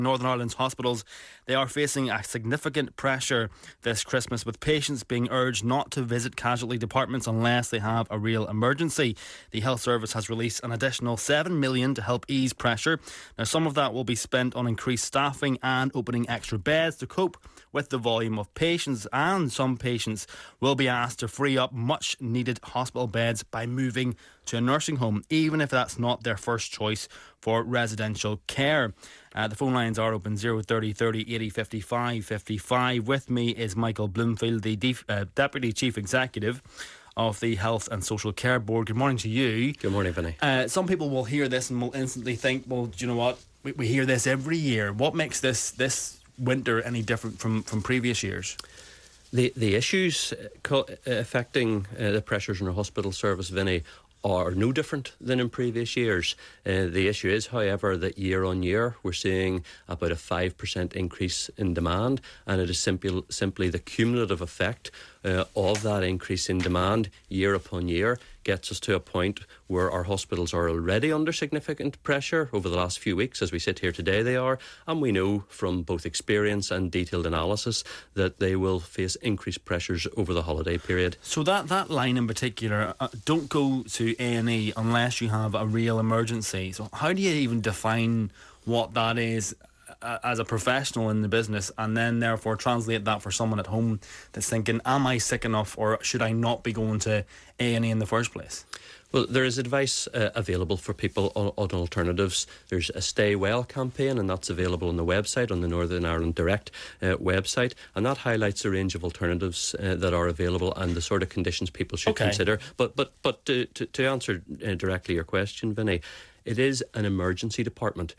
Northern Ireland's hospitals, they are facing a significant pressure this Christmas, with patients being urged not to visit casualty departments unless they have a real emergency. The Health Service has released an additional $7 million to help ease pressure. Now, some of that will be spent on increased staffing and opening extra beds to cope with the volume of patients, and some patients will be asked to free up much needed hospital beds by moving to a nursing home, even if that's not their first choice for residential care. The phone lines are open 030 30 80 55 55. With me is Michael Bloomfield, the Deputy Chief Executive of the Health and Social Care Board. Good morning to you. Good morning, Vinny. Some people will hear this and will instantly think, well, do you know what? We hear this every year. What makes this winter any different from previous years? The issues affecting the pressures in our hospital service, Vinny, are no different than in previous years. The issue is, however, that year on year we're seeing about a 5% increase in demand, and it is simply the cumulative effect of that increase in demand year upon year gets us to a point where our hospitals are already under significant pressure. Over the last few weeks, as we sit here today, they are, and we know from both experience and detailed analysis that they will face increased pressures over the holiday period. So that line in particular, don't go to A&E unless you have a real emergency. So how do you even define what that is as a professional in the business, and then therefore translate that for someone at home that's thinking, am I sick enough, or should I not be going to A&E in the first place? Well, there is advice available for people on alternatives. There's a Stay Well campaign, and that's available on the website, on the Northern Ireland Direct website, and that highlights a range of alternatives that are available and the sort of conditions people should consider. But to answer directly your question, Vinny, it is an emergency department.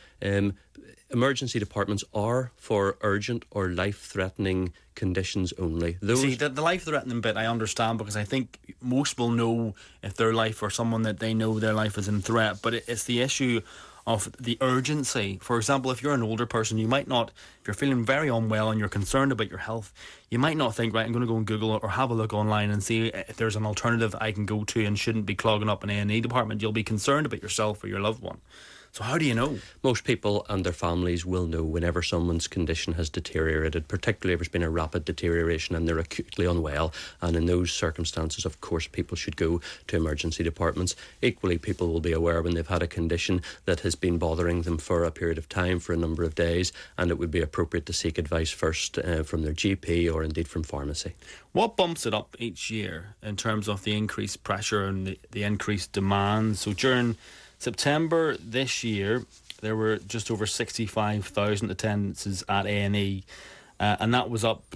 Emergency departments are for urgent or life-threatening conditions only. See, the life-threatening bit I understand, because I think most will know if their life, or someone that they know their life is in threat, but it's the issue of the urgency. For example, if you're an older person, you might not, if you're feeling very unwell and you're concerned about your health, you might not think, right, I'm going to go and Google or have a look online and see if there's an alternative I can go to and shouldn't be clogging up an A&E department. You'll be concerned about yourself or your loved one. So how do you know? Most people and their families will know whenever someone's condition has deteriorated, particularly if there's been a rapid deterioration and they're acutely unwell. And in those circumstances, of course, people should go to emergency departments. Equally, people will be aware when they've had a condition that has been bothering them for a period of time, for a number of days, and it would be appropriate to seek advice first from their GP or indeed from pharmacy. What bumps it up each year in terms of the increased pressure and the increased demand? So during September this year, there were just over 65,000 attendances at A&E, and that was up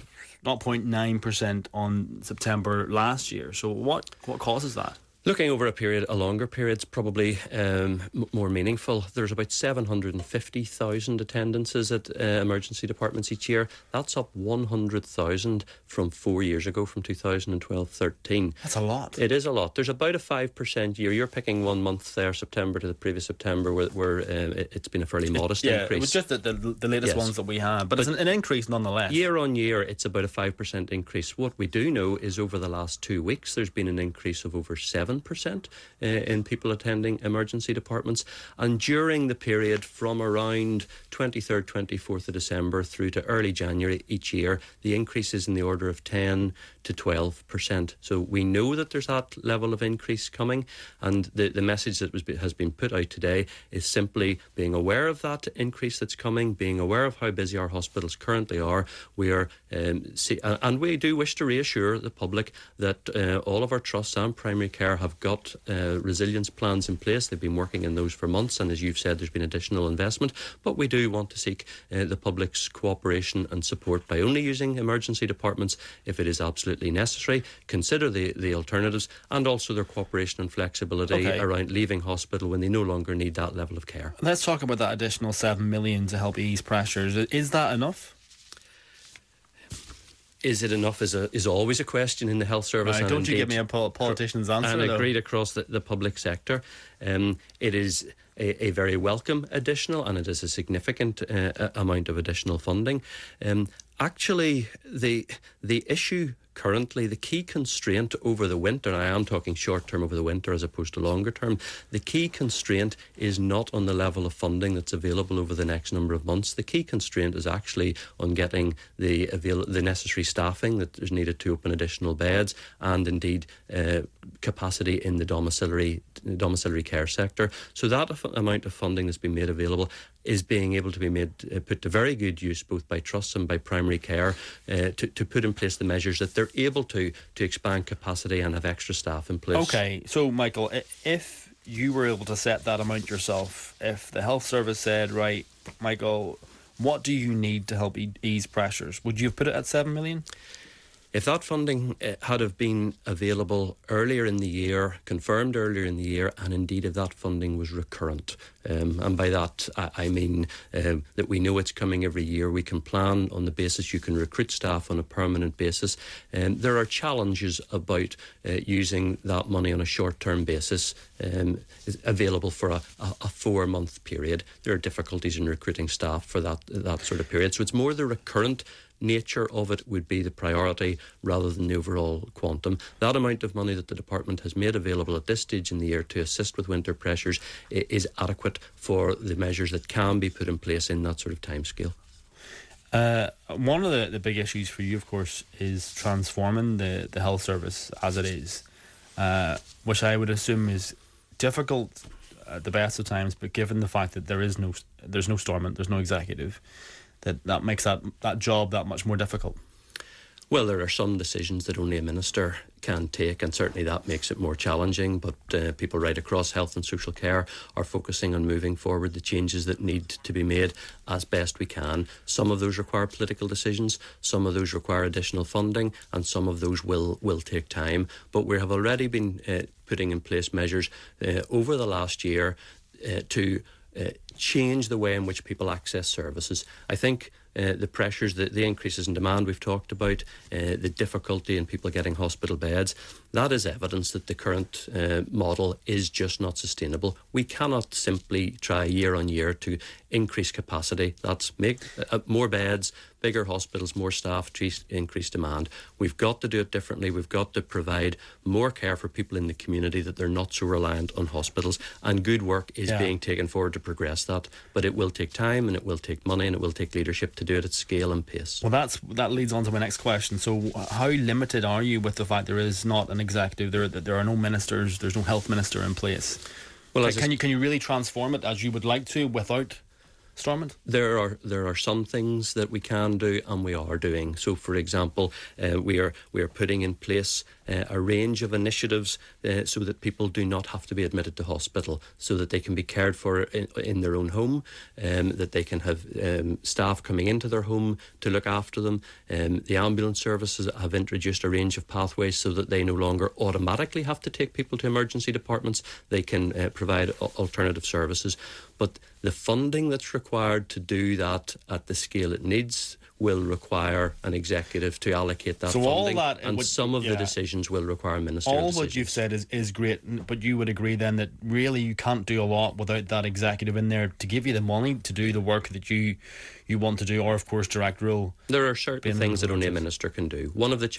0.9% on September last year. So what causes that? Looking over a longer period is probably more meaningful. There's about 750,000 attendances at emergency departments each year. That's up 100,000 from 4 years ago, from 2012-13. That's a lot. It is a lot. There's about a 5% year. You're picking 1 month there, September to the previous September, where it's been a fairly modest increase. It was just the latest ones that we had, but it's an increase nonetheless. Year on year, it's about a 5% increase. What we do know is over the last 2 weeks, there's been an increase of over 7% in people attending emergency departments, and during the period from around 23rd, 24th of December through to early January each year, the increase is in the order of 10 to 12%. So we know that there's that level of increase coming, and the message that has been put out today is simply being aware of that increase that's coming, being aware of how busy our hospitals currently are. We are and we do wish to reassure the public that all of our trusts and primary care have got resilience plans in place. They've been working in those for months, and as you've said, there's been additional investment, but we do want to seek the public's cooperation and support by only using emergency departments if it is absolutely necessary. Consider the alternatives, and also their cooperation and flexibility around leaving hospital when they no longer need that level of care. Let's talk about that additional $7 million to help ease pressures. Is that enough? Is it enough is always a question in the health service. Right, don't you give me a politician's answer. And agreed across the public sector. It is a very welcome additional, and it is a significant amount of additional funding. Actually, the issue currently. The key constraint over the winter, and I am talking short term over the winter as opposed to longer term, the key constraint is not on the level of funding that's available over the next number of months. The key constraint is actually on getting the necessary staffing that is needed to open additional beds, and indeed capacity in the domiciliary care sector. So that amount of funding that's been made available is being able to be put to very good use both by trusts and by primary care to put in place the measures that they're able to expand capacity and have extra staff in place. Okay, so Michael, if you were able to set that amount yourself, if the health service said, right, Michael, what do you need to help ease pressures, would you have put it at 7 million? If that funding had have been available earlier in the year, confirmed earlier in the year, and indeed if that funding was recurrent, and by that I mean that we know it's coming every year, we can plan on the basis you can recruit staff on a permanent basis. There are challenges about using that money on a short-term basis available for a 4-month period. There are difficulties in recruiting staff for that sort of period. So it's more the recurrent nature of it would be the priority rather than the overall quantum. That amount of money that the department has made available at this stage in the year to assist with winter pressures is adequate for the measures that can be put in place in that sort of timescale. One of the big issues for you, of course, is transforming the health service as it is, which I would assume is difficult at the best of times, but given the fact that there's no Stormont, there's no executive, that makes that job that much more difficult. Well, there are some decisions that only a minister can take, and certainly that makes it more challenging, but people right across health and social care are focusing on moving forward the changes that need to be made as best we can. Some of those require political decisions, some of those require additional funding, and some of those will take time. But we have already been putting in place measures over the last year to change the way in which people access services. I think the pressures, the increases in demand we've talked about, the difficulty in people getting hospital beds, that is evidence that the current model is just not sustainable. We cannot simply try year on year to increase capacity. That's make more beds, bigger hospitals, more staff, to increase demand. We've got to do it differently. We've got to provide more care for people in the community, that they're not so reliant on hospitals, and good work is being taken forward to progress that. But it will take time, and it will take money, and it will take leadership to do it at scale and pace. Well, that leads on to my next question. So how limited are you with the fact there is not an executive, there are no ministers, there's no health minister in place? Well, can you really transform it as you would like to without Stormont? There are some things that we can do, and we are doing. So, for example, we are putting in place a range of initiatives so that people do not have to be admitted to hospital, so that they can be cared for in their own home, that they can have staff coming into their home to look after them. The ambulance services have introduced a range of pathways so that they no longer automatically have to take people to emergency departments. They can provide alternative services. But the funding that's required to do that at the scale it needs will require an executive to allocate that funding. All that, and some of the decisions will require ministerial decisions. All what you've said is great, but you would agree then that really you can't do a lot without that executive in there to give you the money to do the work that you want to do, or of course direct rule. There are certain things that only a minister can do. One of the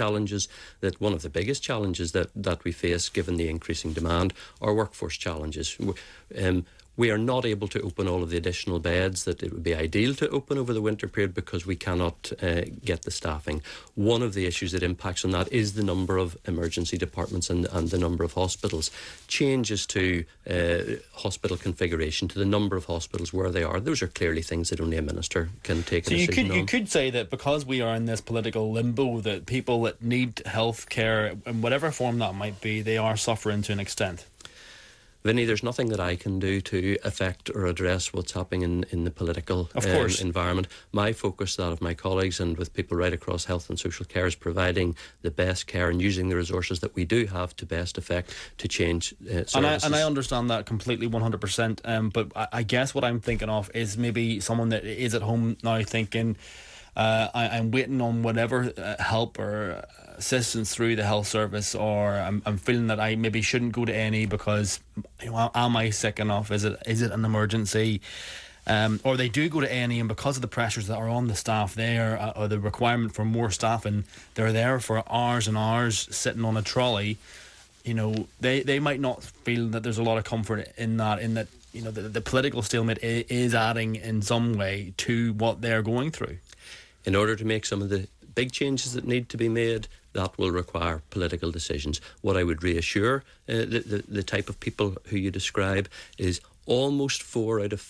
biggest challenges that we face, given the increasing demand, are workforce challenges. We are not able to open all of the additional beds that it would be ideal to open over the winter period because we cannot get the staffing. One of the issues that impacts on that is the number of emergency departments and the number of hospitals. Changes to hospital configuration, to the number of hospitals where they are, those are clearly things that only a minister can take a decision on. You could say that because we are in this political limbo, that people that need health care, in whatever form that might be, they are suffering to an extent. Vinny, there's nothing that I can do to affect or address what's happening in the political environment. My focus, that of my colleagues and with people right across health and social care, is providing the best care and using the resources that we do have to best effect to change services. And I understand that completely, 100%. But I guess what I'm thinking of is maybe someone that is at home now thinking, I'm waiting on whatever help or assistance through the health service, or I'm feeling that I maybe shouldn't go to any because am I sick enough? Is it an emergency? or they do go to A&E, and because of the pressures that are on the staff there, or the requirement for more staff, and they're there for hours and hours sitting on a trolley, you know, they might not feel that there's a lot of comfort in that, you know, the political stalemate is adding in some way to what they're going through. In order to make some of the big changes that need to be made, that will require political decisions. What I would reassure the type of people who you describe is almost 4 out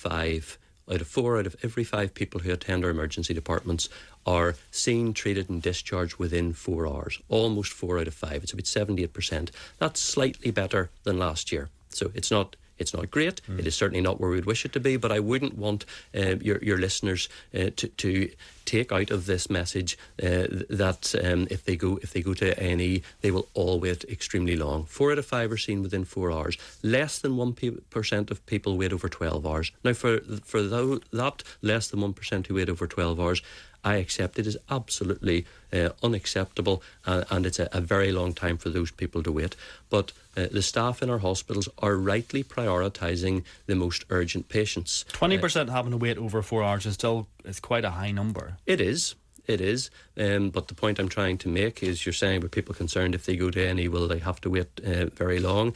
of every 5 people who attend our emergency departments are seen, treated and discharged within 4 hours. Almost 4 out of 5. It's about 78%. That's slightly better than last year. So it's not great. It is certainly not where we'd wish it to be, but I wouldn't want your listeners to take out of this message that if they go to A&E, they will all wait extremely long. 4 out of 5 are seen within 4 hours. Less than 1% of people wait over 12 hours. Now, for that less than 1% who wait over 12 hours, I accept it is absolutely unacceptable, and it's a very long time for those people to wait. But the staff in our hospitals are rightly prioritising the most urgent patients. 20% having to wait over 4 hours is quite a high number. It is. But the point I'm trying to make is, you're saying about people concerned if they go to A&E, will they have to wait very long?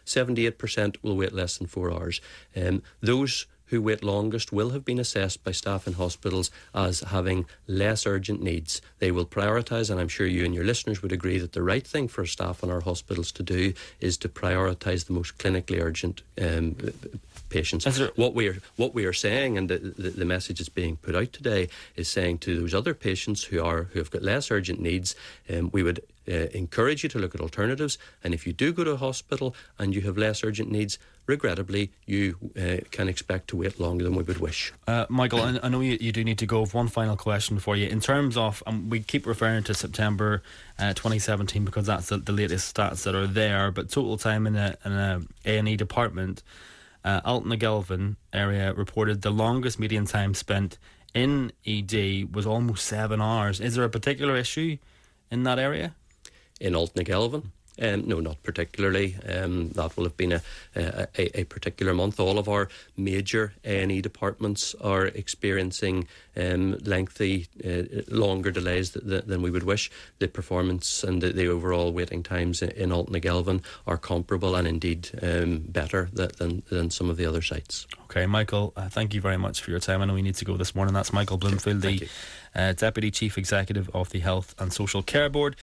78% will wait less than 4 hours. Those who wait longest will have been assessed by staff in hospitals as having less urgent needs. They will prioritise, and I'm sure you and your listeners would agree that the right thing for staff in our hospitals to do is to prioritise the most clinically urgent patients. What we are saying, and the message that's being put out today, is saying to those other patients who have got less urgent needs, we would encourage you to look at alternatives. And if you do go to a hospital and you have less urgent needs, regrettably, you can expect to wait longer than we would wish. Michael, I know you do need to go. One final question for you. In terms of, we keep referring to September 2017 because that's the latest stats that are there, but total time in a A&E department, Altnagelvin area reported the longest median time spent in ED was almost 7 hours. Is there a particular issue in that area? In Altnagelvin? No, not particularly. That will have been a particular month. All of our major A&E departments are experiencing lengthy, longer delays than we would wish. The performance and the overall waiting times in Altnagelvin are comparable, and indeed better than some of the other sites. Okay, Michael, thank you very much for your time. I know we need to go this morning. That's Michael Bloomfield, the Deputy Chief Executive of the Health and Social Care Board.